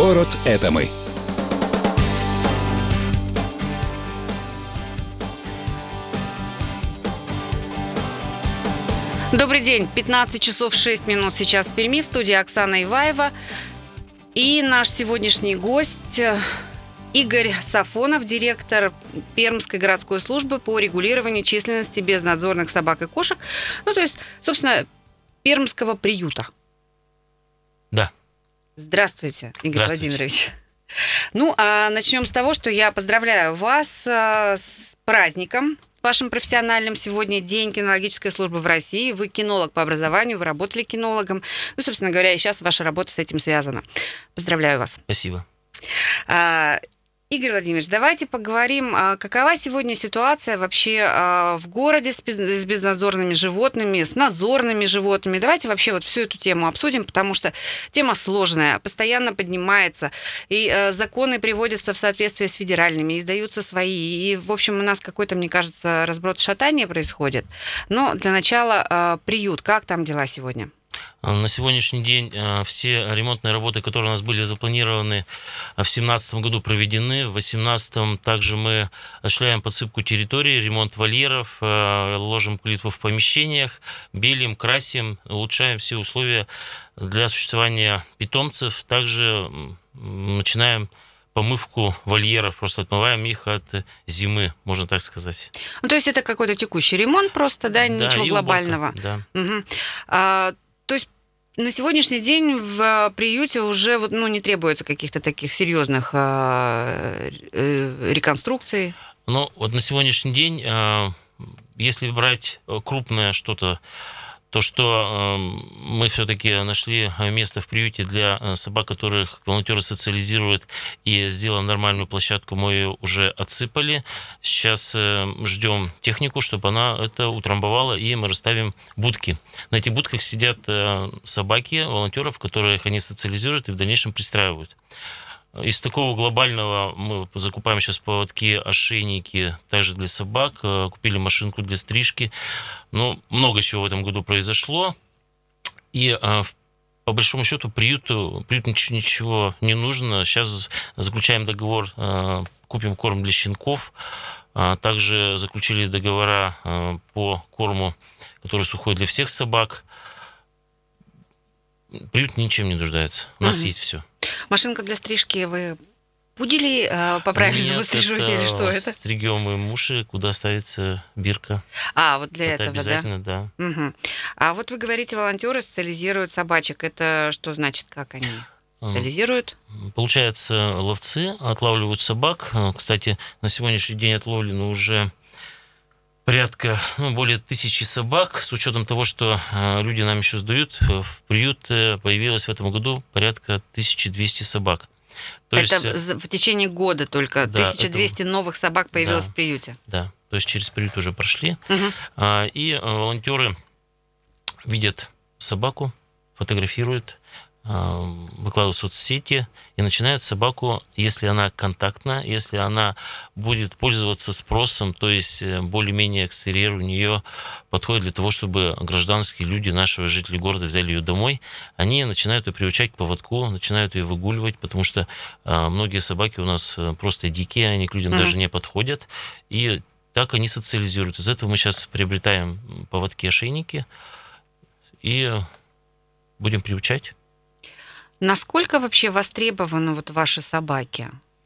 Город — это мы. Добрый день, 15 часов 6 минут сейчас в Перми, в студии Оксана Иваева. И наш сегодняшний гость Игорь Сафонов, директор Пермской городской службы по регулированию численности безнадзорных собак и кошек. Ну, то есть, собственно, пермского приюта. Да. Здравствуйте, Игорь Владимирович. Ну, а начнем с того, что я поздравляю вас с праздником вашим профессиональным. Сегодня День кинологической службы в России. Вы кинолог по образованию, вы работали кинологом. Ну, собственно говоря, и сейчас ваша работа с этим связана. Поздравляю вас. Спасибо. Игорь Владимирович, давайте поговорим, какова сегодня ситуация вообще в городе с безнадзорными животными, с надзорными животными. Давайте вообще вот всю эту тему обсудим, потому что тема сложная, постоянно поднимается, и законы приводятся в соответствие с федеральными, издаются свои, и, в общем, у нас какой-то, мне кажется, разброд-шатание происходит. Но для начала приют, как там дела сегодня? На сегодняшний день все ремонтные работы, которые у нас были запланированы в 2017 году, проведены. В 2018 также мы осуществляем подсыпку территории, ремонт вольеров, ложим плитку в помещениях, белим, красим, улучшаем все условия для существования питомцев. Также начинаем помывку вольеров, просто отмываем их от зимы, можно так сказать. Ну, то есть это какой-то текущий ремонт просто, да, ничего глобального. Уборка, да. Угу. То есть на сегодняшний день в приюте уже не требуется каких-то таких серьезных реконструкций? Ну, вот на сегодняшний день, если брать крупное что-то, то, что мы все-таки нашли место в приюте для собак, которых волонтеры социализируют, и сделаем нормальную площадку, мы ее уже отсыпали. Сейчас ждем технику, чтобы она это утрамбовала, и мы расставим будки. На этих будках сидят собаки волонтеров, которых они социализируют и в дальнейшем пристраивают. Из такого глобального мы закупаем сейчас поводки, ошейники, также для собак, купили машинку для стрижки. Ну, много чего в этом году произошло. И по большому счету приюту ничего не нужно. Сейчас заключаем договор, купим корм для щенков. Также заключили договора по корму, который сухой для всех собак. Приют ничем не нуждается. У нас есть все. Машинка для стрижки вы будили по правильному стрижете или что это? Стригем им уши, куда ставится бирка. Вот для это этого, обязательно, да? Угу. А вот вы говорите, волонтеры социализируют собачек. Это что значит, как они их социализируют? Получается, ловцы отлавливают собак. Кстати, на сегодняшний день отловлено уже порядка, более 1000 собак, с учетом того, что люди нам еще сдают. В приют появилось в этом году порядка 1200 собак. В течение года только 1200 новых собак появилось в приюте? Да, то есть через приют уже прошли. И волонтеры видят собаку, фотографируют, выкладывают в соцсети и начинают собаку, если она контактна, если она будет пользоваться спросом, то есть более-менее экстерьер у нее подходит для того, чтобы гражданские люди, наши жители города взяли ее домой, они начинают ее приучать к поводку, начинают ее выгуливать, потому что многие собаки у нас просто дикие, они к людям даже не подходят, и так они социализируют. Из этого мы сейчас приобретаем поводки, ошейники и будем приучать. Насколько вообще востребованы ваши собаки?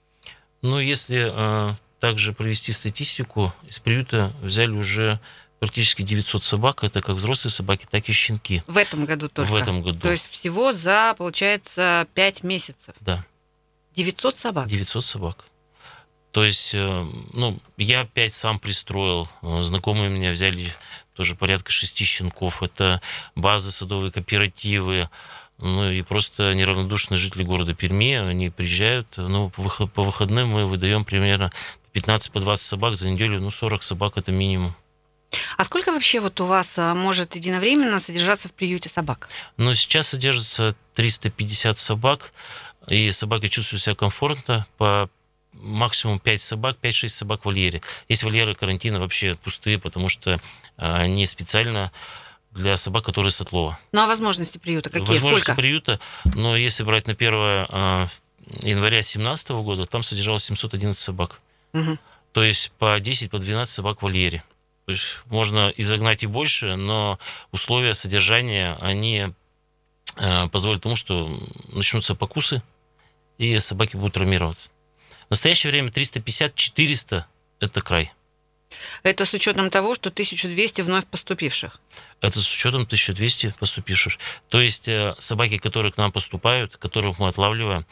Если также провести статистику, из приюта взяли уже практически 900 собак. Это как взрослые собаки, так и щенки. В этом году только? В этом году. То есть всего за, получается, 5 месяцев? Да. 900 собак? 900 собак. То есть, я 5 сам пристроил, знакомые меня взяли тоже порядка 6 щенков. Это базы, садовые кооперативы, и просто неравнодушные жители города Перми, они приезжают, по выходным мы выдаем примерно 15-20 собак за неделю, 40 собак это минимум. А сколько вообще у вас может единовременно содержаться в приюте собак? Сейчас содержится 350 собак, и собаки чувствуют себя комфортно, по максимум 5 собак, 5-6 собак в вольере. Есть вольеры карантина вообще пустые, потому что они специально для собак, которые с отлова. А возможности приюта какие? Возможности Сколько? приюта, если брать на 1 января 2017 года там содержалось 711 собак. Мгм. То есть по 10, по 12 собак в вольере. То есть можно изогнать и больше, но условия содержания, они позволят тому, что начнутся покусы, и собаки будут травмироваться. В настоящее время 350-400 – это край. Это с учетом того, что 1200 вновь поступивших. Это с учетом 1200 поступивших. То есть собаки, которые к нам поступают, которых мы отлавливаем,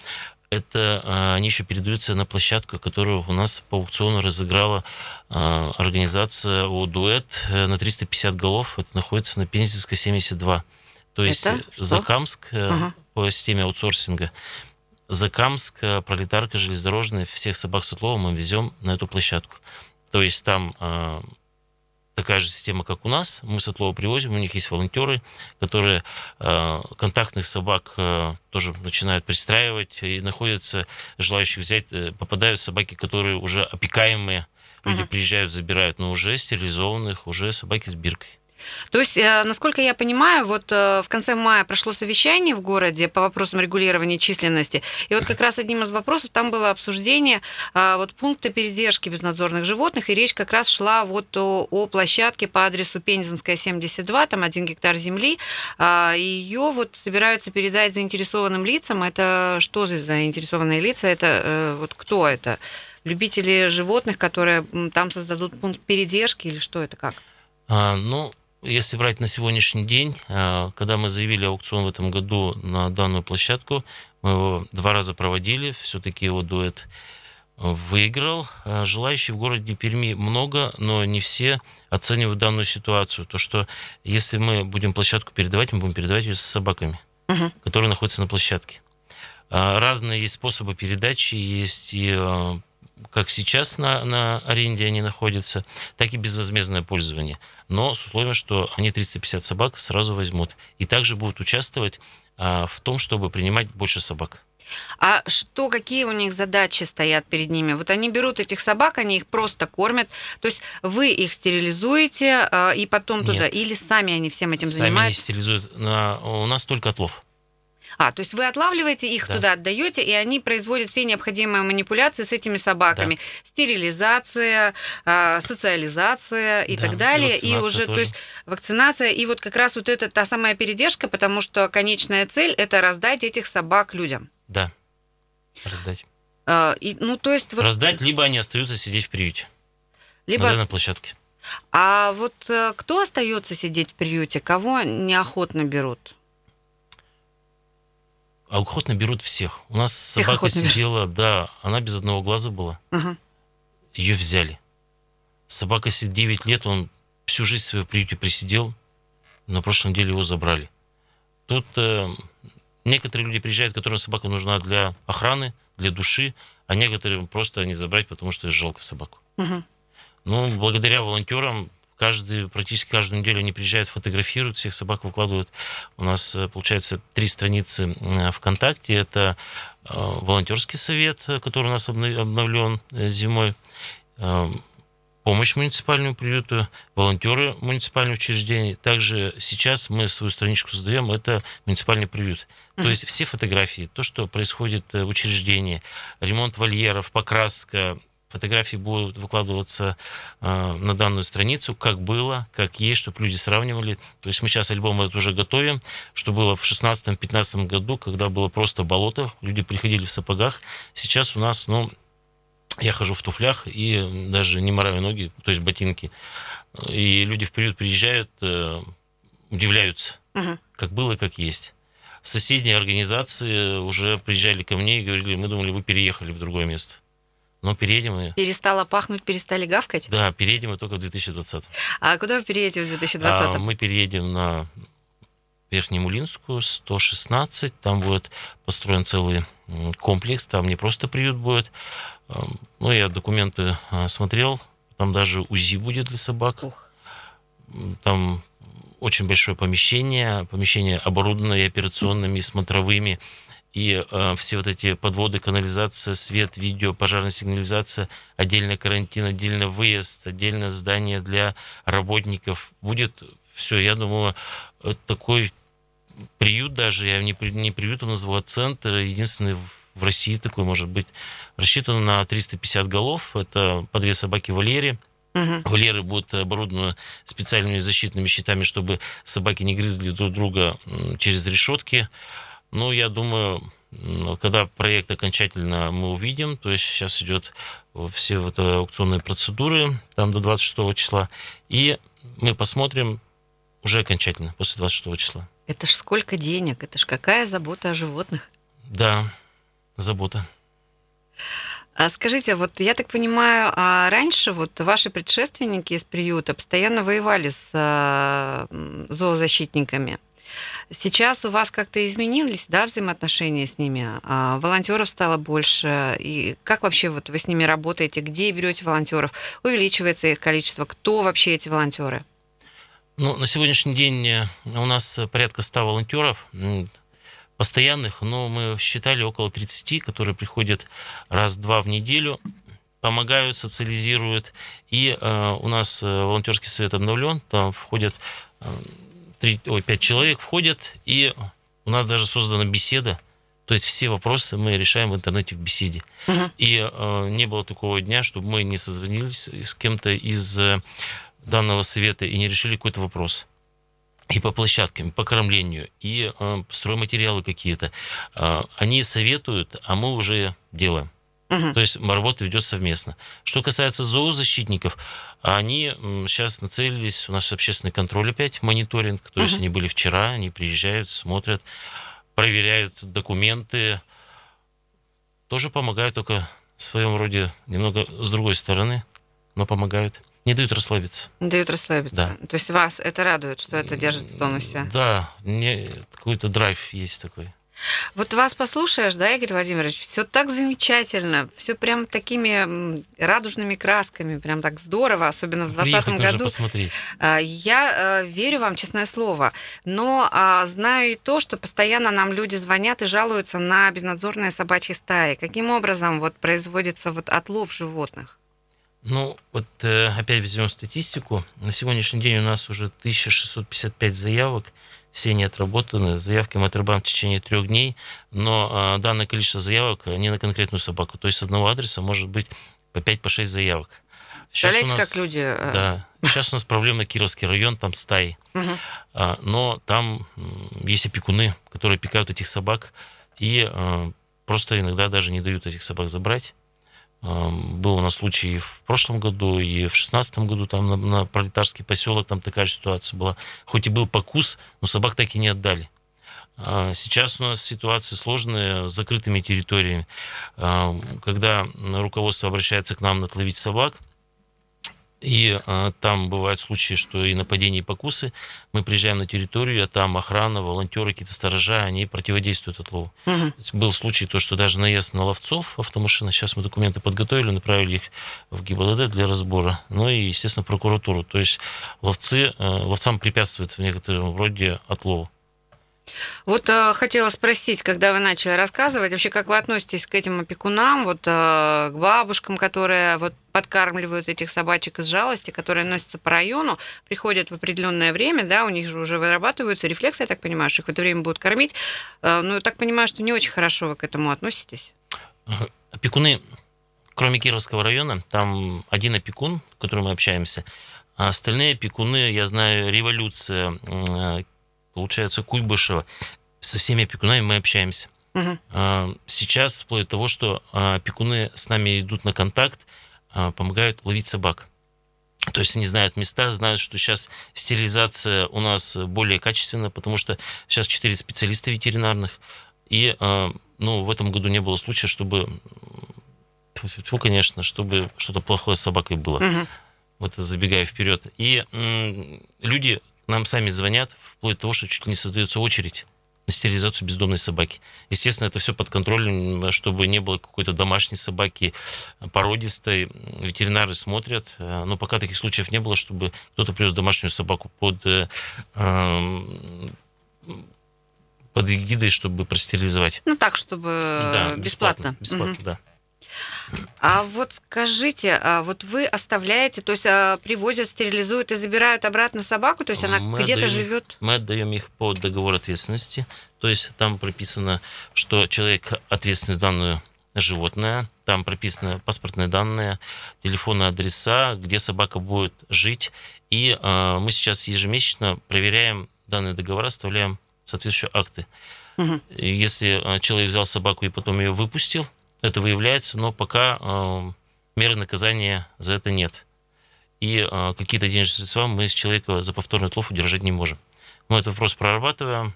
это они еще передаются на площадку, которую у нас по аукциону разыграла организация «Дуэт» на 350 голов. Это находится на Пензенской, 72. То есть Это что? Закамск Ага. по системе аутсорсинга. Закамск, Пролетарка, Железнодорожная, всех собак с отлова мы везем на эту площадку. То есть там такая же система, как у нас. Мы с отлова привозим, у них есть волонтеры, которые контактных собак тоже начинают пристраивать, и находятся желающие взять, попадают собаки, которые уже опекаемые, люди Ага. приезжают, забирают, но уже стерилизованных, уже собаки с биркой. То есть, насколько я понимаю, вот в конце мая прошло совещание в городе по вопросам регулирования численности, и вот как раз одним из вопросов там было обсуждение вот пункта передержки безнадзорных животных, и речь как раз шла вот о площадке по адресу Пензенская, 72, там 1 гектар земли, и ее вот собираются передать заинтересованным лицам. Это что за заинтересованные лица? Это вот кто это? Любители животных, которые там создадут пункт передержки, или что это, как? Ну, если брать на сегодняшний день, когда мы заявили аукцион в этом году на данную площадку, мы его 2 раза проводили, все-таки его «Дуэт» выиграл. Желающих в городе Перми много, но не все оценивают данную ситуацию. То, что если мы будем площадку передавать, мы будем передавать ее с собаками, Мгм. которые находятся на площадке. Разные есть способы передачи, есть и как сейчас на аренде они находятся, так и безвозмездное пользование. Но с условием, что они 350 собак сразу возьмут. И также будут участвовать в том, чтобы принимать больше собак. А что, какие у них задачи стоят перед ними? Вот они берут этих собак, они их просто кормят. То есть вы их стерилизуете и потом туда, Нет. или сами они всем этим Сами не занимаются? стерилизуют. У нас только отлов. То есть вы отлавливаете их, Да. туда отдаете, и они производят все необходимые манипуляции с этими собаками. Стерилизация, социализация и Да, так и далее. И вакцинация уже, то тоже. есть вакцинация, и вот как раз вот это та самая передержка, потому что конечная цель – это раздать этих собак людям. Да, раздать. Ну, то есть вот Раздать, либо они остаются сидеть в приюте, либо... на данной площадке. А вот кто остается сидеть в приюте, кого неохотно берут? А охотно берут всех. У нас Всех собака охотно берут. сидела, да, она без одного глаза была. Ага. Ее взяли. Собака сидит 9 лет, он всю жизнь свою в приюте присидел, на прошлой неделе его забрали. Тут некоторые люди приезжают, которым собака нужна для охраны, для души, а некоторые просто не забрать, потому что жалко собаку. Мгм. Ну, благодаря волонтерам, практически каждую неделю они приезжают, фотографируют, всех собак выкладывают. У нас, получается, 3 страницы ВКонтакте. Это волонтерский совет, который у нас обновлен зимой, помощь муниципальному приюту, волонтеры муниципальных учреждений. Также сейчас мы свою страничку создаем, это муниципальный приют. То есть все фотографии, то, что происходит в учреждении, ремонт вольеров, покраска, фотографии будут выкладываться на данную страницу, как было, как есть, чтобы люди сравнивали. То есть мы сейчас альбом этот уже готовим, что было в 2016-2015 году, когда было просто болото, люди приходили в сапогах. Сейчас у нас, я хожу в туфлях и даже не мораю ноги, то есть ботинки. И люди в приют приезжают, удивляются, Мгм. как было и как есть. Соседние организации уже приезжали ко мне и говорили, мы думали, вы переехали в другое место. Но переедем и... Перестало пахнуть, перестали гавкать? Да, переедем мы только в 2020. А куда вы переедете в 2020? Мы переедем на Верхнемулинскую, 116. Там будет построен целый комплекс. Там не просто приют будет. Я документы смотрел. Там даже УЗИ будет для собак. Ух. Там очень большое помещение. Помещение оборудовано и операционными, и смотровыми. И все вот эти подводы, канализация, свет, видео, пожарная сигнализация, отдельно карантин, отдельно выезд, отдельно здание для работников. Будет все, я думаю, это такой приют даже, я не приютом называю, а центр, единственный в России такой может быть. Рассчитано на 350 голов. Это по 2 собаки вольере. Вольеры будут оборудованы специальными защитными щитами, чтобы собаки не грызли друг друга через решетки. Ну, я думаю, когда проект окончательно мы увидим, то есть сейчас идет все вот аукционные процедуры, там до 26 числа, и мы посмотрим уже окончательно, после 26 числа. Это ж сколько денег, это ж какая забота о животных. Да, забота. А скажите, вот я так понимаю, раньше вот ваши предшественники из приюта постоянно воевали с зоозащитниками. Сейчас у вас как-то изменились, да, взаимоотношения с ними? Волонтеров стало больше. И как вообще вот вы с ними работаете? Где берете волонтеров? Увеличивается их количество? Кто вообще эти волонтеры? Ну, на сегодняшний день у нас порядка 100 волонтеров постоянных, но мы считали около 30, которые приходят раз-два в неделю, помогают, социализируют. И у нас волонтерский совет обновлен, там входят 5 человек входят, и у нас даже создана беседа, то есть все вопросы мы решаем в интернете в беседе. И не было такого дня, чтобы мы не созвонились с кем-то из данного совета и не решили какой-то вопрос. И по площадкам, и по кормлению, и стройматериалы какие-то. Они советуют, а мы уже делаем. То есть работа ведет совместно. Что касается зоозащитников, они сейчас нацелились, у нас общественный контроль опять, мониторинг, то есть они были вчера, они приезжают, смотрят, проверяют документы, тоже помогают, только в своем роде немного с другой стороны, но помогают. Не дают расслабиться. Не дают расслабиться. Да. То есть вас это радует, что это держит в тонусе? Да, какой-то драйв есть такой. Вот вас послушаешь, да, Игорь Владимирович, все так замечательно, все прям такими радужными красками, прям так здорово, особенно в 2020 году. Посмотреть. Я верю вам, честное слово, но знаю и то, что постоянно нам люди звонят и жалуются на безнадзорные собачьи стаи. Каким образом вот производится вот отлов животных? Ну, вот опять возьмем статистику. На сегодняшний день у нас уже 1655 заявок. Все они отработаны. Заявки мы отрабатываем в течение 3 дней, но данное количество заявок не на конкретную собаку. То есть с одного адреса может быть по 5-6 заявок. Представляете, как люди... Да. Сейчас у нас проблемный Кировский район, там стаи. Но там есть опекуны, которые опекают этих собак, и просто иногда даже не дают этих собак забрать. Был у нас случай и в прошлом году, и в 2016 году там на Пролетарский поселок там такая же ситуация была. Хоть и был покус, но собак так и не отдали. Сейчас у нас ситуация сложная с закрытыми территориями. Когда руководство обращается к нам отловить собак, и там бывают случаи, что и нападения, и покусы, мы приезжаем на территорию, а там охрана, волонтеры, какие-то сторожа, они противодействуют отлову. Был случай, то, что даже наезд на ловцов автомашины, сейчас мы документы подготовили, направили их в ГИБДД для разбора, ну и, естественно, в прокуратуру. То есть ловцам препятствуют в некотором роде отлову. Вот хотела спросить, когда вы начали рассказывать, вообще как вы относитесь к этим опекунам, вот к бабушкам, которые вот подкармливают этих собачек из жалости, которые носятся по району, приходят в определенное время, да, у них же уже вырабатываются рефлексы, я так понимаю, что их в это время будут кормить, но я так понимаю, что не очень хорошо вы к этому относитесь. Опекуны, кроме Кировского района, там один опекун, с которым мы общаемся, а остальные опекуны, я знаю, Революция, получается, Куйбышева, со всеми опекунами мы общаемся. Сейчас, вплоть до того, что опекуны с нами идут на контакт, помогают ловить собак. То есть они знают места, знают, что сейчас стерилизация у нас более качественная, потому что сейчас 4 специалиста ветеринарных, и в этом году не было случая, чтобы, конечно, чтобы что-то плохое с собакой было. Вот забегая вперед. И люди нам сами звонят, вплоть до того, что чуть ли не создается очередь на стерилизацию бездомной собаки. Естественно, это все под контролем, чтобы не было какой-то домашней собаки, породистой. Ветеринары смотрят, но пока таких случаев не было, чтобы кто-то привез домашнюю собаку под эгидой, чтобы простерилизовать. Ну так, чтобы бесплатно. Бесплатно, да. А вот скажите, вот вы оставляете, то есть привозят, стерилизуют и забирают обратно собаку, то есть она где-то живет? Мы отдаем их по договору ответственности, то есть там прописано, что человек ответственный за данное животное, там прописаны паспортные данные, телефонные адреса, где собака будет жить, и мы сейчас ежемесячно проверяем данные договора, оставляем соответствующие акты. Мгм. Если человек взял собаку и потом ее выпустил, это выявляется, но пока меры наказания за это нет. И какие-то денежные средства мы с человека за повторный отлов удержать не можем. Мы этот вопрос прорабатываем.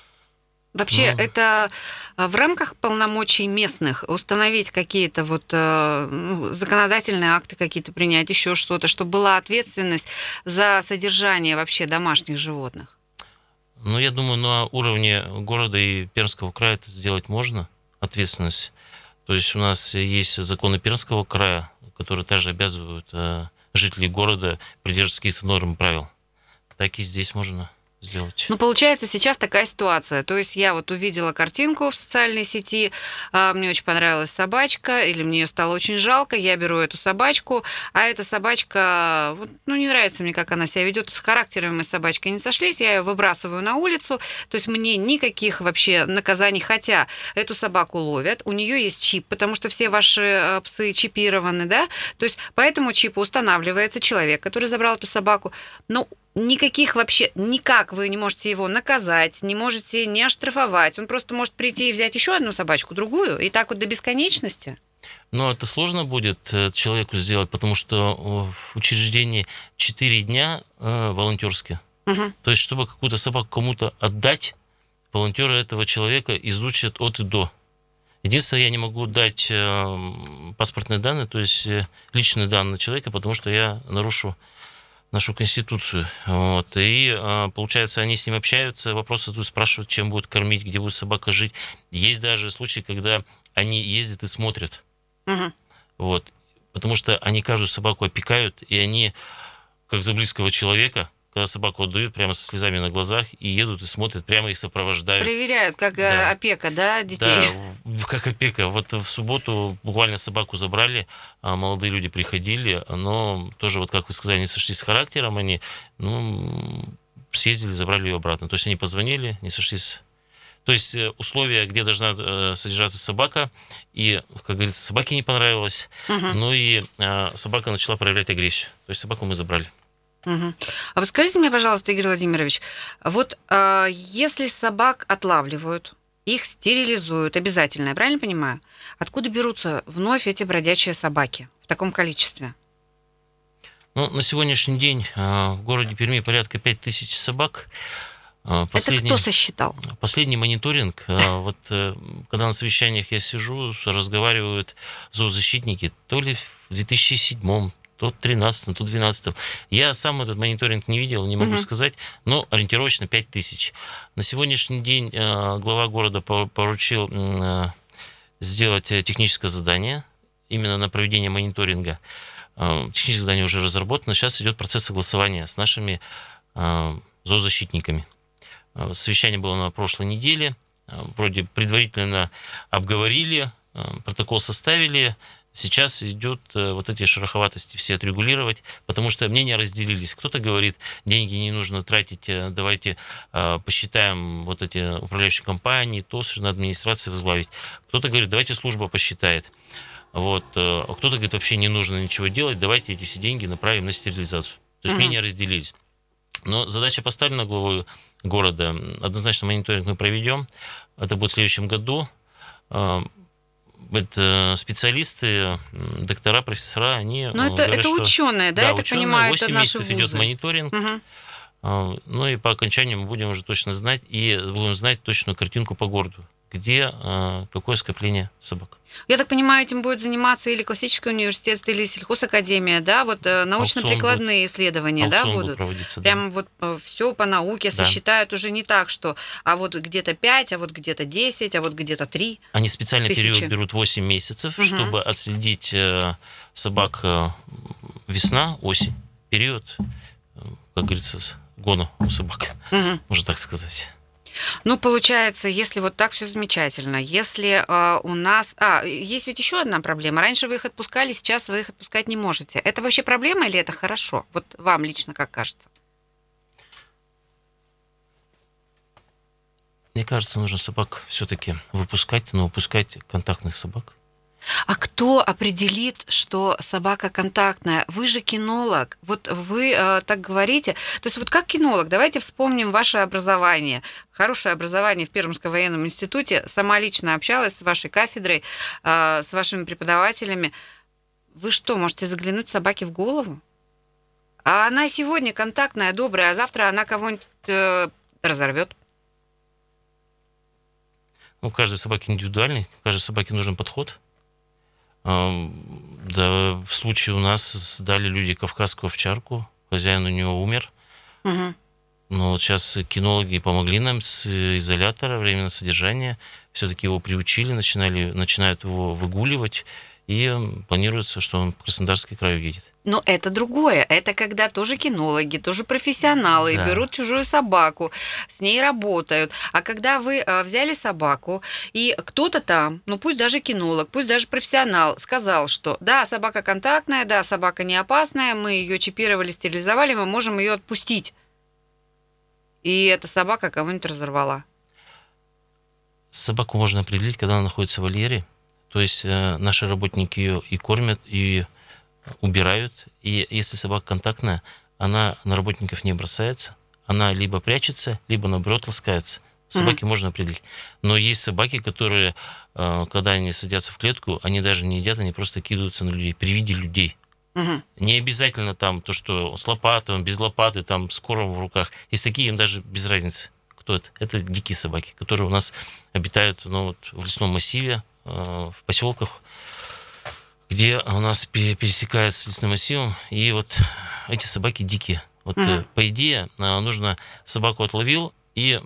Вообще, Ну, это в рамках полномочий местных установить какие-то вот законодательные акты какие-то принять, еще что-то, чтобы была ответственность за содержание вообще домашних животных? ну, я думаю, на уровне города и Пермского края это сделать можно, ответственность. То есть у нас есть законы Пермского края, которые также обязывают жителей города придерживаться каких-то норм и правил. Так и здесь можно сделать. Ну, получается, сейчас такая ситуация. То есть я вот увидела картинку в социальной сети, мне очень понравилась собачка, или мне ее стало очень жалко, я беру эту собачку, а эта собачка, вот, ну, не нравится мне, как она себя ведет, с характером мы с собачкой не сошлись, я ее выбрасываю на улицу, то есть мне никаких вообще наказаний, хотя эту собаку ловят, у нее есть чип, потому что все ваши псы чипированы, да, то есть по этому чипу устанавливается человек, который забрал эту собаку, но никаких вообще, никак вы не можете его наказать, не можете не оштрафовать. Он просто может прийти и взять еще одну собачку, другую, и так вот до бесконечности. Но это сложно будет человеку сделать, потому что в учреждении 4 дня волонтерские. Мгм. То есть, чтобы какую-то собаку кому-то отдать, волонтеры этого человека изучат от и до. Единственное, я не могу дать паспортные данные, то есть личные данные человека, потому что я нарушу нашу конституцию. Вот. И получается, они с ним общаются, вопросы тут спрашивают, чем будут кормить, где будет собака жить. Есть даже случаи, когда они ездят и смотрят. Мгм. Вот. Потому что они каждую собаку опекают, и они, как за близкого человека, когда собаку отдают прямо со слезами на глазах, и едут и смотрят, прямо их сопровождают. Проверяют, как Да. опека, да, детей. Да, как опека. Вот в субботу буквально собаку забрали, молодые люди приходили, но тоже, вот как вы сказали, не сошлись с характером, они съездили, забрали ее обратно. То есть они позвонили, не сошлись. То есть условия, где должна содержаться собака, и, как говорится, собаке не понравилось, Мгм. ну и собака начала проявлять агрессию. То есть собаку мы забрали. Мгм. А вот скажите мне, пожалуйста, Игорь Владимирович, вот если собак отлавливают, их стерилизуют обязательно, я правильно понимаю? Откуда берутся вновь эти бродячие собаки в таком количестве? Ну, на сегодняшний день в городе Перми порядка 5000 собак. Это кто сосчитал? Последний мониторинг, вот когда на совещаниях я сижу, разговаривают зоозащитники, то ли в 2007, то в 2013, то в 2012. Я сам этот мониторинг не видел, не могу Мгм. сказать, но ориентировочно 5000. На сегодняшний день глава города поручил сделать техническое задание именно на проведение мониторинга. Техническое задание уже разработано, сейчас идет процесс согласования с нашими зоозащитниками. Совещание было на прошлой неделе. Вроде предварительно обговорили, протокол составили. Сейчас идет вот эти шероховатости все отрегулировать, потому что мнения разделились. Кто-то говорит, деньги не нужно тратить, давайте посчитаем вот эти управляющие компании, ТОС на администрации возглавить. Кто-то говорит, давайте служба посчитает. Вот. А кто-то говорит, вообще не нужно ничего делать, давайте эти все деньги направим на стерилизацию. То есть Мгм. мнения разделились. Но задача поставлена главой города. Однозначно мониторинг мы проведем. Это будет в следующем году. Это специалисты, доктора, профессора, они Ну, говорят, это что... ученые, да, Да, я так ученые, понимаю, это 8 наши месяцев идет вузы. мониторинг. Мгм. Ну и по окончанию мы будем уже точно знать, и будем знать точную картинку по городу, где какое скопление собак. Я так понимаю, этим будет заниматься или классический университет, или сельхозакадемия, да, вот научно-прикладные исследования, да, Аукцион будет будут? проводиться. Да. Прям вот все по науке Да. сосчитают уже не так, что а вот где-то 5, а вот где-то 10, а вот где-то 3. Они специальный период Тысячи. берут 8 месяцев, Мгм. чтобы отследить собак весна, осень. Период, как говорится, гона у собак, Мгм. можно так сказать. Ну, получается, если вот так все замечательно, если у нас... есть ведь еще одна проблема. Раньше вы их отпускали, сейчас вы их отпускать не можете. Это вообще проблема или это хорошо? Вот вам лично как кажется? Мне кажется, нужно собак все-таки выпускать, но выпускать контактных собак. А кто определит, что собака контактная? Вы же кинолог. Вот вы так говорите. То есть вот как кинолог, давайте вспомним ваше образование. Хорошее образование в Пермском военном институте. Сама лично общалась с вашей кафедрой, с вашими преподавателями. Вы что, можете заглянуть собаке в голову? А она сегодня контактная, добрая, а завтра она кого-нибудь разорвет. Ну, каждой собаке индивидуальный, каждой собаке нужен подход. Да, в случае у нас дали люди кавказскую овчарку, хозяин у него умер. Угу. Но вот сейчас кинологи помогли нам с изолятора, временного содержания. Все-таки его приучили, начинают его выгуливать. И планируется, что он в Краснодарский край уедет. Но это другое. Это когда тоже кинологи, тоже профессионалы Да. берут чужую собаку, с ней работают. А когда вы взяли собаку, и кто-то там, ну пусть даже кинолог, пусть даже профессионал, сказал, что да, собака контактная, да, собака не опасная, мы ее чипировали, стерилизовали, мы можем ее отпустить. И эта собака кого-нибудь разорвала. Собаку можно определить, когда она находится в вольере. То есть наши работники ее и кормят, и убирают. И если собака контактная, она на работников не бросается. Она либо прячется, либо наоборот ласкается. Собаки можно определить. Но есть собаки, которые, когда они садятся в клетку, они даже не едят, они просто кидаются на людей при виде людей. Угу. Не обязательно там то, что с лопатой, без лопаты, там с коровом в руках. Есть такие, им даже без разницы, кто это. Это дикие собаки, которые у нас обитают в лесном массиве, в поселках, где у нас пересекается с лесным массивом, и вот эти собаки дикие. Вот по идее нужно собаку отловил и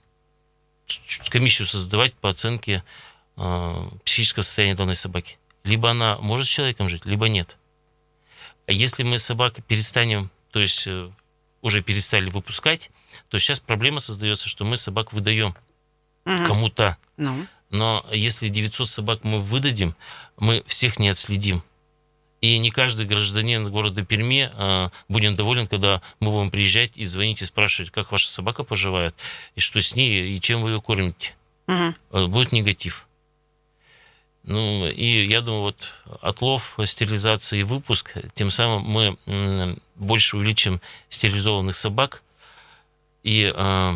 комиссию создавать по оценке психического состояния данной собаки. Либо она может с человеком жить, либо нет. А если мы собаку перестанем, то есть уже перестали выпускать, то сейчас проблема создается, что мы собак выдаем кому-то. Но если 900 собак мы выдадим, мы всех не отследим. И не каждый гражданин города Перми будет доволен, когда мы будем приезжать и звонить и спрашивать, как ваша собака поживает, и что с ней, и чем вы ее кормите. Будет негатив. Ну, и я думаю, вот отлов, стерилизация и выпуск, тем самым мы больше увеличим стерилизованных собак, и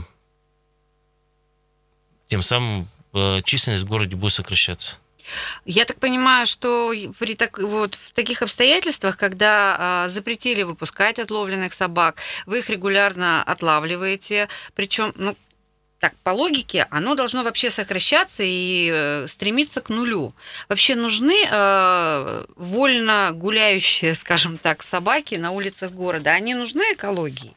тем самым численность в городе будет сокращаться. Я так понимаю, что в таких обстоятельствах, когда запретили выпускать отловленных собак, вы их регулярно отлавливаете, причем, по логике, оно должно вообще сокращаться и стремиться к нулю. Вообще нужны вольно гуляющие, скажем так, собаки на улицах города? Они нужны экологии?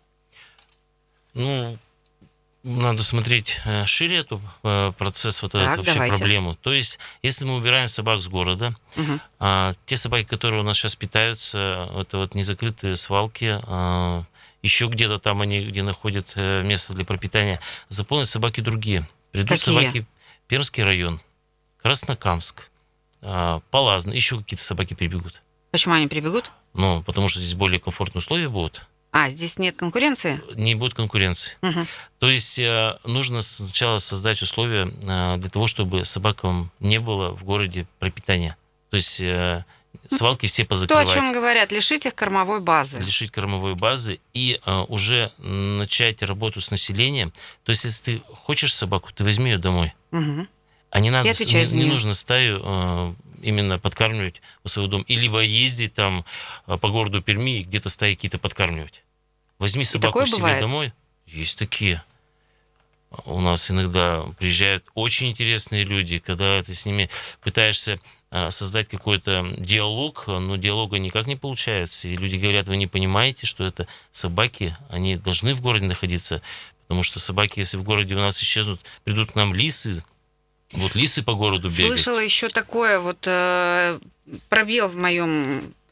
Надо смотреть шире эту процесс, проблему. То есть, если мы убираем собак с города, те собаки, которые у нас сейчас питаются, это незакрытые свалки, еще где-то там они, где находят место для пропитания, заполнят собаки другие. Придут собаки Пермский район, Краснокамск, Палазно, еще какие-то собаки прибегут. Почему они прибегут? Потому что здесь более комфортные условия будут. Здесь нет конкуренции? Не будет конкуренции. То есть нужно сначала создать условия для того, чтобы собакам не было в городе пропитания. То есть свалки все позакрывать. То, о чем говорят, лишить их кормовой базы. Лишить кормовой базы и уже начать работу с населением. То есть если ты хочешь собаку, ты возьми ее домой. А не надо, не нужно стаю именно подкармливать у своего дома. И либо ездить там по городу Перми и где-то стаи какие-то подкармливать. Возьми собаку себе бывает? Домой. Есть такие. У нас иногда приезжают очень интересные люди, когда ты с ними пытаешься создать какой-то диалог, но диалога никак не получается. И люди говорят, вы не понимаете, что это собаки, они должны в городе находиться, потому что собаки, если в городе у нас исчезнут, придут к нам лисы, лисы по городу бегают. Слышала еще такое пробел в моем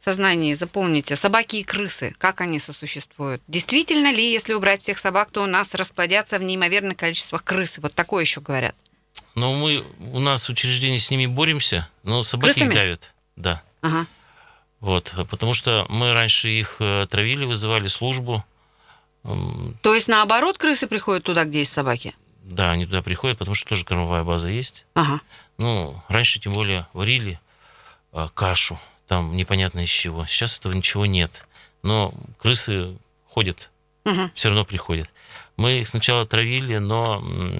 сознании заполните собаки и крысы, как они сосуществуют. Действительно ли, если убрать всех собак, то у нас расплодятся в неимоверных количествах крысы? Вот такое еще говорят. Но у нас в учреждении с ними боремся, но собаки Крысами? их давят. Да. Ага. Вот, потому что мы раньше их травили, вызывали службу. То есть, наоборот, крысы приходят туда, где есть собаки? Да, они туда приходят, потому что тоже кормовая база есть. Ага. Ну, раньше, тем более, варили кашу, там непонятно из чего. Сейчас этого ничего нет. Но крысы ходят, Угу. все равно приходят. Мы их сначала травили, но,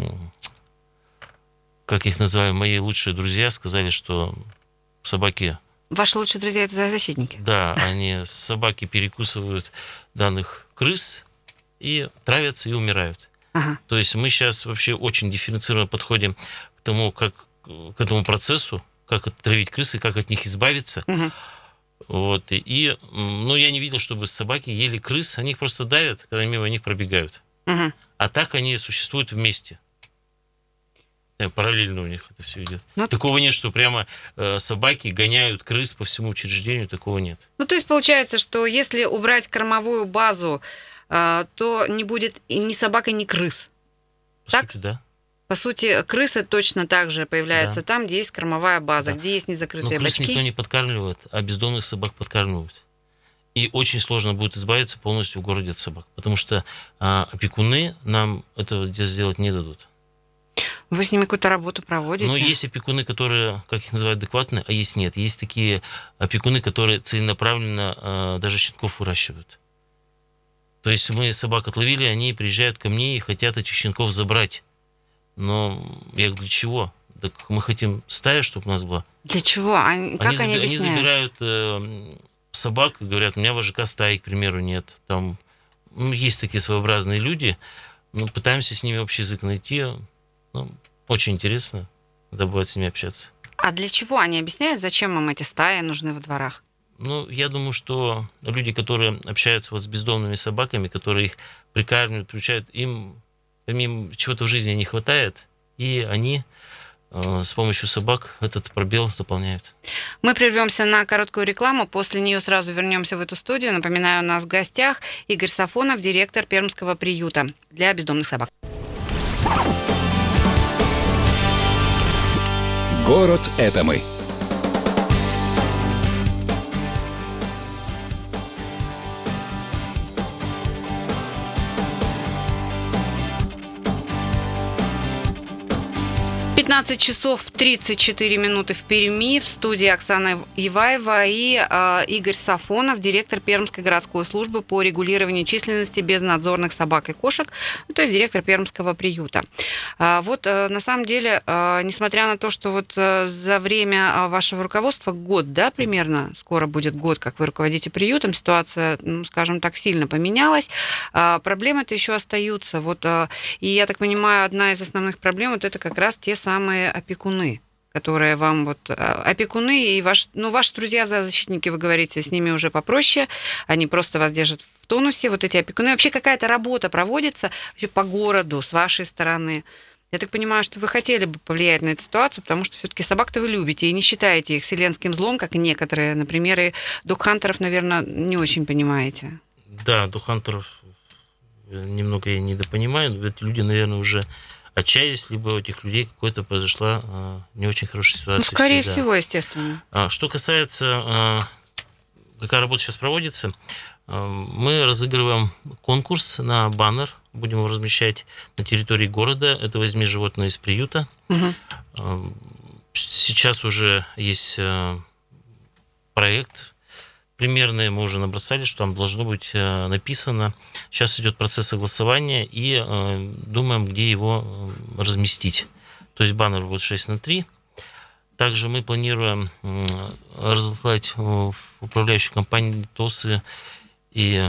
как их называю, мои лучшие друзья сказали, что собаки... Ваши лучшие друзья – это зоозащитники? Да, собаки перекусывают данных крыс и травятся и умирают. Ага. То есть мы сейчас вообще очень дифференцированно подходим к этому процессу, как отравить крысы, как от них избавиться. Угу. Вот. Ну, я не видел, чтобы собаки ели крыс, они их просто давят, когда мимо них пробегают. Угу. А так они существуют вместе. Параллельно у них это все идет. Ну, такого нет, что прямо собаки гоняют крыс по всему учреждению, такого нет. Ну, то есть получается, что если убрать кормовую базу, то не будет ни собак, ни крыс. По Так? сути, да. По сути, крысы точно так же появляются Да. там, где есть кормовая база, Да. где есть Но незакрытые крыс никто бачки. не подкармливает, а бездомных собак подкармливают. И очень сложно будет избавиться полностью в городе от собак, потому что опекуны нам этого сделать не дадут. Вы с ними какую-то работу проводите? Но есть опекуны, которые, как их называют, адекватные, а есть нет. Есть такие опекуны, которые целенаправленно даже щенков выращивают. То есть мы собак отловили, они приезжают ко мне и хотят этих щенков забрать. Но я говорю, для чего? Так мы хотим стая, чтобы у нас была. Для чего? Как они Они объясняют? забирают собак и говорят, у меня в АЖК стаи, к примеру, нет. Там есть такие своеобразные люди, но пытаемся с ними общий язык найти. Ну, очень интересно, когда бывает с ними общаться. А для чего они объясняют, зачем им эти стаи нужны во дворах? Ну, я думаю, что люди, которые общаются вот с бездомными собаками, которые их прикармливают, приучают, им помимо чего-то в жизни не хватает, и они с помощью собак этот пробел заполняют. Мы прервемся на короткую рекламу, после нее сразу вернемся в эту студию. Напоминаю, у нас в гостях Игорь Сафонов, директор Пермского приюта для бездомных собак. Город — это мы. Пятнадцать часов 34 минуты в Перми. В студии Оксана Иваева и Игорь Сафонов, директор Пермской городской службы по регулированию численности безнадзорных собак и кошек, то есть директор Пермского приюта. Вот на самом деле, несмотря на то, что вот за время вашего руководства год, да, примерно, скоро будет год, как вы руководите приютом, ситуация, ну, скажем так, сильно поменялась, проблемы-то еще остаются. Вот, и я так понимаю, одна из основных проблем вот это как раз те самые опекуны, которые вам вот... Опекуны и ваши друзья-защитники, вы говорите, с ними уже попроще, они просто вас держат в тонусе, вот эти опекуны. Вообще какая-то работа проводится вообще по городу с вашей стороны? Я так понимаю, что вы хотели бы повлиять на эту ситуацию, потому что все-таки собак-то вы любите и не считаете их вселенским злом, как некоторые, например, и догхантеров, наверное, не очень понимаете. Да, догхантеров немного я недопонимаю, эти люди, наверное, уже отчаялись, либо у этих людей какой-то произошла не очень хорошая ситуация. Ну, скорее всегда. всего, естественно. Что касается, какая работа сейчас проводится, мы разыгрываем конкурс на баннер, будем его размещать на территории города. Это «Возьми животное из приюта». Угу. Сейчас уже есть проект примерный, мы уже набросали, что там должно быть написано. Сейчас идет процесс согласования и думаем, где его разместить. То есть баннер будет 6:3. Также мы планируем разослать в управляющей компании ТОСы и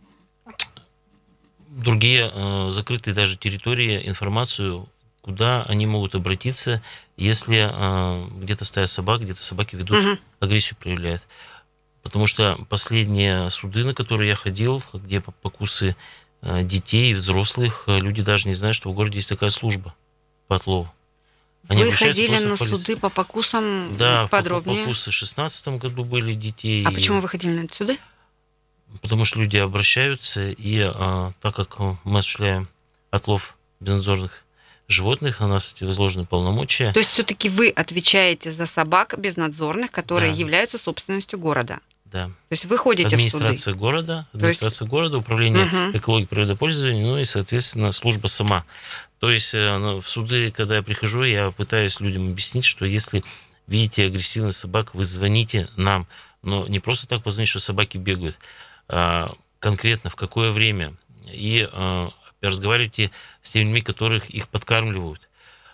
другие закрытые даже территории информацию, куда они могут обратиться, если где-то стая собак, где-то собаки ведут агрессию, проявляют. Потому что последние суды, на которые я ходил, где покусы детей и взрослых, люди даже не знают, что в городе есть такая служба по отлову. Они Вы обращаются ходили просто на в полицию. суды по покусам Да, подробнее? покусы в 2016 году были детей. А почему вы ходили на эти суды? Потому что люди обращаются, и так как мы осуществляем отлов безнадзорных животных, на нас возложены полномочия. То есть все-таки вы отвечаете за собак безнадзорных, которые Да. являются собственностью города? Да. То есть вы ходите в суды? Администрация города, управление Мгм. экологии и природопользования, ну и, соответственно, служба сама. То есть в суды, когда я прихожу, я пытаюсь людям объяснить, что если видите агрессивных собак, вы звоните нам. Но не просто так позвонить, что собаки бегают, а конкретно в какое время. И разговаривайте с теми людьми, которых их подкармливают.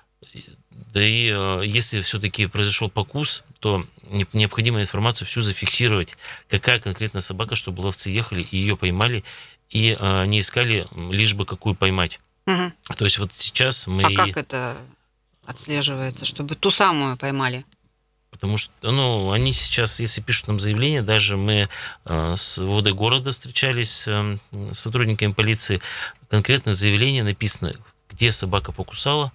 Да и если все-таки произошел покус, то необходимо информацию всю зафиксировать, какая конкретно собака, чтобы ловцы ехали и ее поймали, и не искали лишь бы какую поймать. Мгм. То есть вот сейчас мы... А как это отслеживается, чтобы ту самую поймали? Потому что, они сейчас, если пишут нам заявление, даже мы с ВОД города встречались с сотрудниками полиции, конкретно заявление написано, где собака покусала,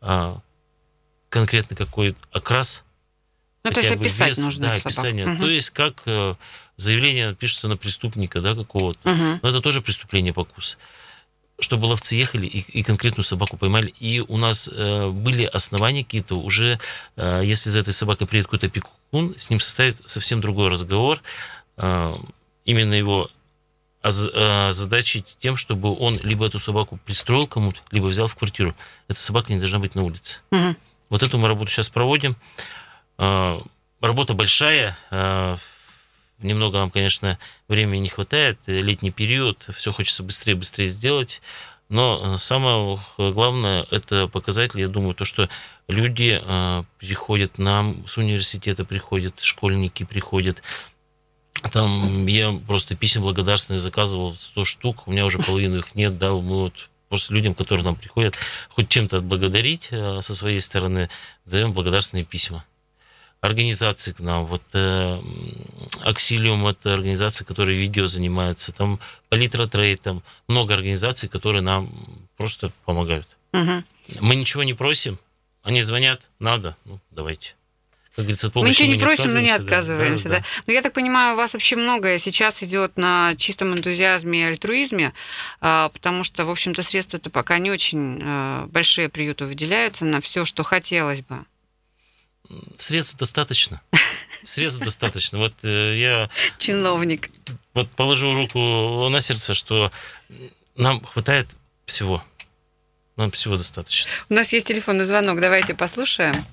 конкретно какой окрас. Ну, то есть хотя бы описать вес, нужно да, эту собаку. описание. Мгм. То есть как заявление пишется на преступника, да, какого-то. Мгм. Но это тоже преступление покус. Чтобы ловцы ехали и конкретную собаку поймали. И у нас были основания какие-то уже, если за этой собакой приедет какой-то опекун, с ним составит совсем другой разговор. Именно его озадачить тем, чтобы он либо эту собаку пристроил кому-то, либо взял в квартиру. Эта собака не должна быть на улице. Мгм. Вот эту мы работу сейчас проводим. Работа большая. Немного нам, конечно, времени не хватает. Летний период. Все хочется быстрее сделать. Но самое главное – это показатель, я думаю, то, что люди приходят к нам, с университета приходят, школьники приходят. Там я просто писем благодарственных заказывал 100 штук, у меня уже половины их нет, да, мы вот просто людям, которые нам приходят, хоть чем-то отблагодарить со своей стороны, даем благодарственные письма. Организации к нам, вот Аксилиум, это организация, которая видео занимается, там Палитра Трейд, там много организаций, которые нам просто помогают. Мгм. Мы ничего не просим, они звонят, надо, давайте. Как говорится, от Мы помощи ничего не просим, но не отказываемся, отказываемся, да. Но я так понимаю, у вас вообще многое сейчас идет на чистом энтузиазме и альтруизме, потому что, в общем-то, средства-то пока не очень большие приюту выделяются на все, что хотелось бы. Средств достаточно. Средств достаточно. Вот я Чиновник. вот положу руку на сердце, что нам хватает всего. Нам всего достаточно. У нас есть телефонный звонок, давайте послушаем.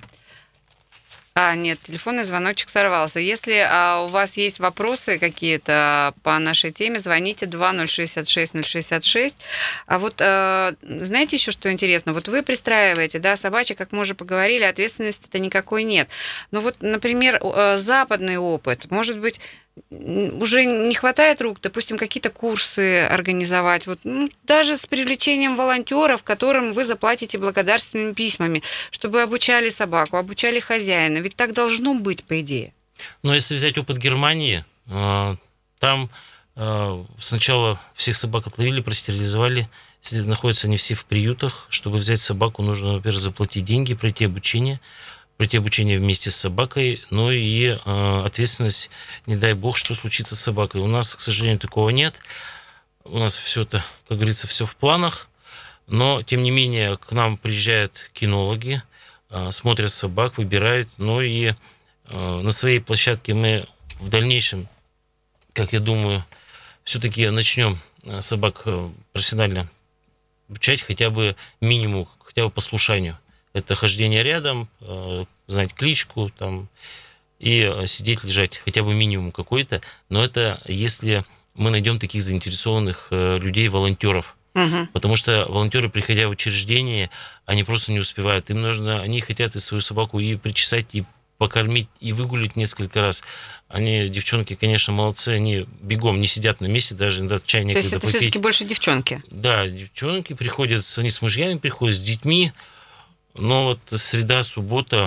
Нет, телефонный звоночек сорвался. Если у вас есть вопросы какие-то по нашей теме, звоните 2066-066. А вот знаете еще, что интересно? Вот вы пристраиваете, да, собачек, как мы уже поговорили, ответственности-то никакой нет. Но вот, например, западный опыт, может быть, уже не хватает рук, допустим, какие-то курсы организовать, вот, даже с привлечением волонтеров, которым вы заплатите благодарственными письмами, чтобы обучали собаку, обучали хозяина. Ведь так должно быть, по идее. Но если взять опыт Германии, там сначала всех собак отловили, простерилизовали, находятся они все в приютах. Чтобы взять собаку, нужно, во-первых, заплатить деньги, пройти обучение вместе с собакой, ну и ответственность, не дай бог, что случится с собакой. У нас, к сожалению, такого нет. У нас все это, как говорится, все в планах, но, тем не менее, к нам приезжают кинологи, смотрят собак, выбирают, ну и на своей площадке мы в дальнейшем, как я думаю, все-таки начнем собак профессионально обучать хотя бы минимум, хотя бы послушанию. Это хождение рядом, знать кличку там, и сидеть, лежать, хотя бы минимум какой-то. Но это если мы найдем таких заинтересованных людей, волонтеров. Угу. Потому что волонтеры, приходя в учреждение, они просто не успевают. Им нужно, они хотят и свою собаку и причесать, и покормить, и выгулить несколько раз. Они, девчонки, конечно, молодцы, они бегом не сидят на месте, даже иногда чай То некогда есть это попить. все-таки больше девчонки? Да, девчонки приходят, они с мужьями приходят, с детьми. Но вот среда, суббота,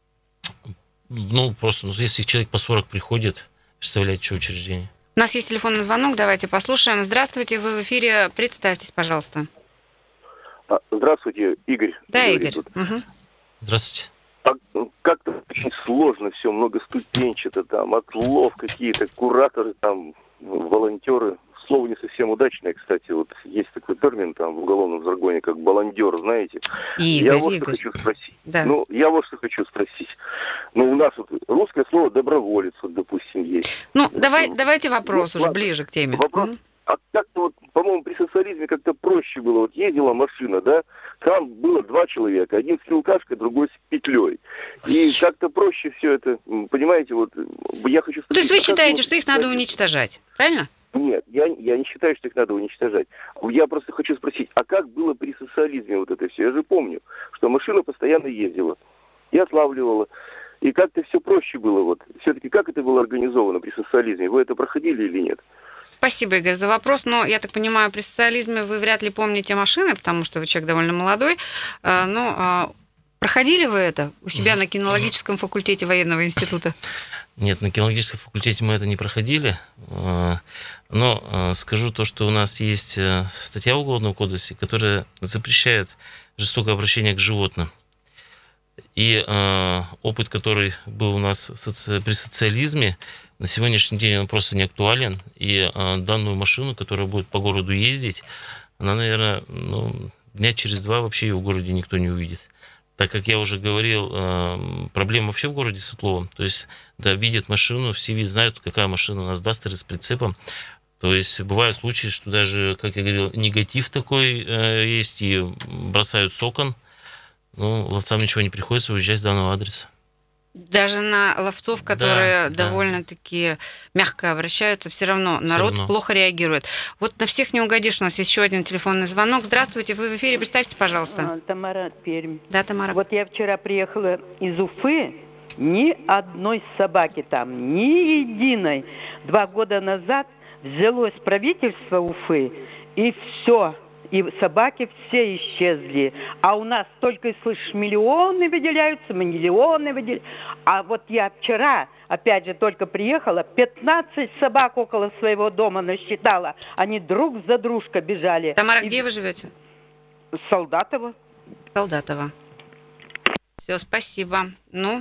просто, если человек по 40 приходит, представляете, что учреждение. У нас есть телефонный звонок, давайте послушаем. Здравствуйте, вы в эфире, представьтесь, пожалуйста. Здравствуйте, Игорь. Да, говорит Игорь. тут. Угу. Здравствуйте. Как-то очень сложно все, многоступенчато, там, отлов какие-то, кураторы, там, волонтеры. Слово не совсем удачное, кстати. Вот есть такой термин там в уголовном жаргоне, как баландер, знаете. Я вот что хочу спросить. Да. У нас вот русское слово доброволец, вот, допустим, есть. Давайте вопрос уже ближе к теме. Вопрос. А как-то вот, по-моему, при социализме как-то проще было. Вот ездила машина, да, там было 2 человека. Один с вилкашкой, другой с петлей. И как-то проще все это, понимаете, вот я хочу спросить. То есть вы считаете, что их надо уничтожать, правильно? Нет, я не считаю, что их надо уничтожать. Я просто хочу спросить, а как было при социализме вот это все? Я же помню, что машина постоянно ездила и отлавливала. И как-то все проще было. Вот. Все-таки как это было организовано при социализме? Вы это проходили или нет? Спасибо, Игорь, за вопрос. Но, я так понимаю, при социализме вы вряд ли помните машины, потому что вы человек довольно молодой. Но проходили вы это у себя на кинологическом факультете военного института? Нет, на кинологическом факультете мы это не проходили. Но скажу то, что у нас есть статья в Уголовном кодексе, которая запрещает жестокое обращение к животным. И опыт, который был у нас при социализме, на сегодняшний день он просто не актуален. И данную машину, которая будет по городу ездить, она, наверное, дня через 2 вообще ее в городе никто не увидит. Так как я уже говорил, проблема вообще в городе с отловом. То есть, да, видят машину, все знают, какая машина у нас Дастер с прицепом. То есть бывают случаи, что даже, как я говорил, негатив такой есть, и бросают с окон. Ловцам ничего не приходится уезжать с данного адреса. Даже на ловцов, которые довольно-таки мягко обращаются, все равно народ плохо реагирует. Вот на всех не угодишь. У нас есть еще один телефонный звонок. Здравствуйте, вы в эфире, представьте, пожалуйста. Тамара, Пермь. Да, Тамара. Вот я вчера приехала из Уфы, ни одной собаки там, ни единой. 2 года назад взялось правительство Уфы, и все. И собаки все исчезли. А у нас только, слышишь, миллионы выделяются, миллионы выделяются. А вот я вчера, опять же, только приехала, 15 собак около своего дома насчитала. Они друг за дружкой бежали. Тамара, где вы живете? Солдатово. Солдатово. Все, спасибо.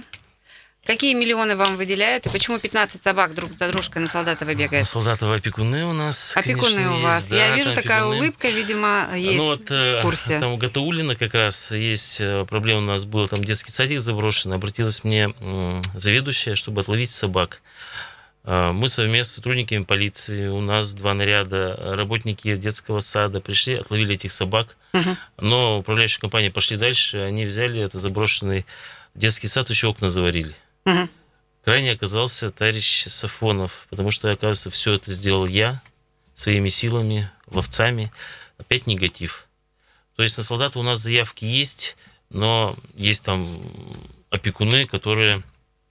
Какие миллионы вам выделяют? И почему 15 собак друг за дружкой на Солдатово бегает? Солдатово опекуны у нас, опекуны конечно, у вас. Есть, да, я вижу, такая опекуны. Улыбка, видимо, есть в курсе. Там у Гатауллина как раз есть проблема у нас была. Там детский садик заброшен. Обратилась мне заведующая, чтобы отловить собак. Мы совместно с сотрудниками полиции, у нас 2 наряда, работники детского сада пришли, отловили этих собак. Но управляющие компании пошли дальше. Они взяли это заброшенный детский сад, еще окна заварили. Крайне оказался товарищ Сафонов, потому что, оказывается, все это сделал я своими силами, ловцами. Опять негатив. То есть на солдата у нас заявки есть, но есть там опекуны, которые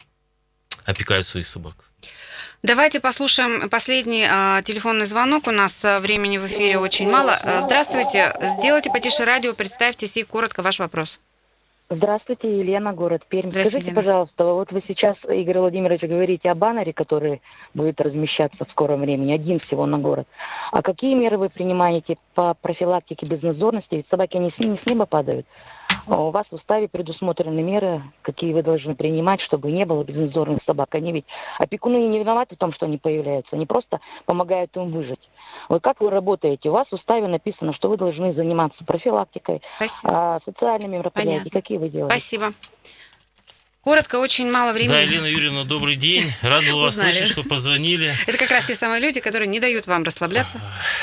опекают своих собак. Давайте послушаем последний телефонный звонок. У нас времени в эфире очень мало. Здравствуйте. Сделайте потише радио, представьтесь и коротко ваш вопрос. Здравствуйте, Елена, город Пермь. Скажите, Елена. пожалуйста, вот вы сейчас, Игорь Владимирович, говорите о баннере, который будет размещаться в скором времени, один всего на город. А какие меры вы принимаете по профилактике безнадзорности? Ведь собаки, они с неба падают. У вас в уставе предусмотрены меры, какие вы должны принимать, чтобы не было безнадзорных собак. Они ведь опекуны не виноваты в том, что они появляются. Они просто помогают им выжить. Вот как вы работаете? У вас в уставе написано, что вы должны заниматься профилактикой, социальными мероприятиями. Понятно. Какие вы делаете? Спасибо. Коротко, очень мало времени. Да, Елена Юрьевна, добрый день. Рад был вас слышать, что позвонили. Это как раз те самые люди, которые не дают вам расслабляться.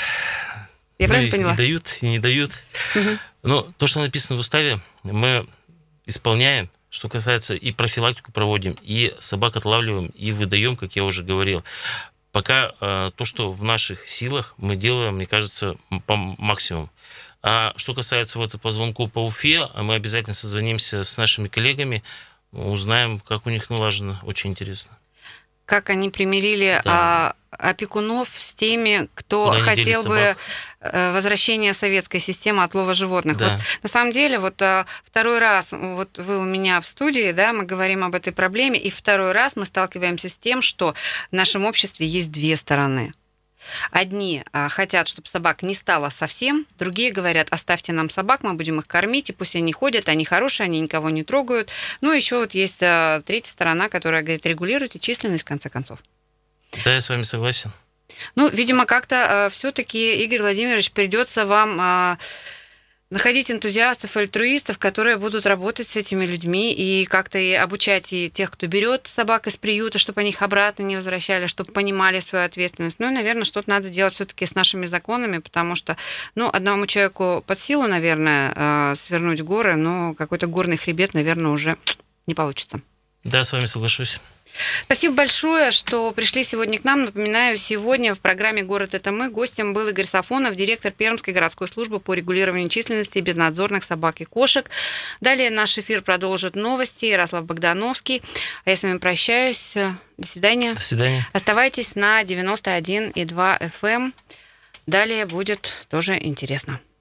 Я правильно поняла? И дают, и не дают. Но то, что написано в уставе, мы исполняем. Что касается и профилактику проводим, и собак отлавливаем, и выдаем, как я уже говорил. Пока то, что в наших силах, мы делаем, мне кажется, по максимуму. А что касается вот по звонку по Уфе, мы обязательно созвонимся с нашими коллегами, узнаем, как у них налажено. Очень интересно. Как они примирили опекунов с теми, кто Куда хотел бы возвращения советской системы отлова животных. Да. Вот, на самом деле, вот второй раз, вот вы у меня в студии, да, мы говорим об этой проблеме, и второй раз мы сталкиваемся с тем, что в нашем обществе есть 2 стороны. Одни хотят, чтобы собак не стало совсем, другие говорят, оставьте нам собак, мы будем их кормить, и пусть они ходят, они хорошие, они никого не трогают. Ну, еще вот есть третья сторона, которая говорит, регулируйте численность в конце концов. Да, я с вами согласен. Ну, видимо, как-то все-таки, Игорь Владимирович, придется вам находить энтузиастов, альтруистов, которые будут работать с этими людьми и как-то и обучать и тех, кто берет собак из приюта, чтобы они их обратно не возвращали, чтобы понимали свою ответственность. Ну и, наверное, что-то надо делать все-таки с нашими законами, потому что, ну, одному человеку под силу, наверное, свернуть горы, но какой-то горный хребет, наверное, уже не получится. Да, с вами соглашусь. Спасибо большое, что пришли сегодня к нам. Напоминаю, сегодня в программе «Город – это мы» гостем был Игорь Сафонов, директор Пермской городской службы по регулированию численности безнадзорных собак и кошек. Далее наш эфир продолжат новости. Ярослав Богдановский. А я с вами прощаюсь. До свидания. До свидания. Оставайтесь на 91,2 FM. Далее будет тоже интересно.